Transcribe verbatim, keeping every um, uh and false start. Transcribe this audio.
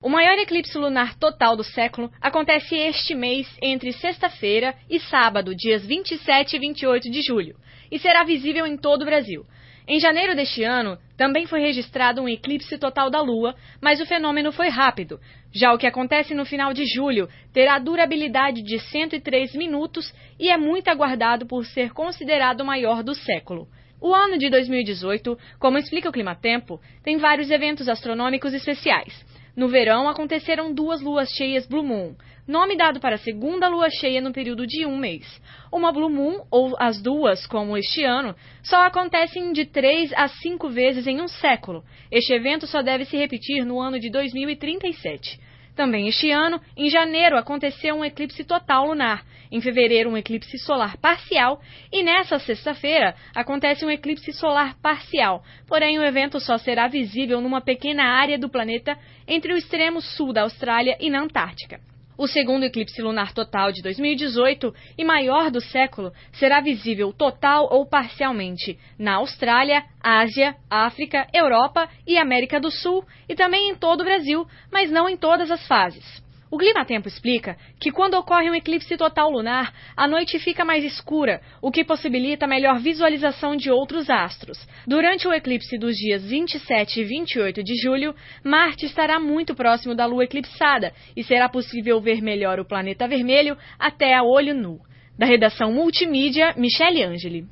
O maior eclipse lunar total do século acontece este mês entre sexta-feira e sábado, dias vinte e sete e vinte e oito de julho, e será visível em todo o Brasil. Em janeiro deste ano, também foi registrado um eclipse total da Lua, mas o fenômeno foi rápido. Já o que acontece no final de julho terá durabilidade de cento e três minutos e é muito aguardado por ser considerado o maior do século. O ano de dois mil e dezoito, como explica o Climatempo, tem vários eventos astronômicos especiais. No verão, aconteceram duas luas cheias Blue Moon, nome dado para a segunda lua cheia no período de um mês. Uma Blue Moon, ou as duas, como este ano, só acontecem de três a cinco vezes em um século. Este evento só deve se repetir no ano de dois mil e trinta e sete. Também este ano, em janeiro, aconteceu um eclipse total lunar, em fevereiro um eclipse solar parcial e nessa sexta-feira acontece um eclipse solar parcial, porém o evento só será visível numa pequena área do planeta entre o extremo sul da Austrália e na Antártica. O segundo eclipse lunar total de dois mil e dezoito e maior do século será visível total ou parcialmente na Austrália, Ásia, África, Europa e América do Sul e também em todo o Brasil, mas não em todas as fases. O Climatempo explica que quando ocorre um eclipse total lunar, a noite fica mais escura, o que possibilita melhor visualização de outros astros. Durante o eclipse dos dias vinte e sete e vinte e oito de julho, Marte estará muito próximo da Lua eclipsada e será possível ver melhor o planeta vermelho até a olho nu. Da redação multimídia, Michele Angeli.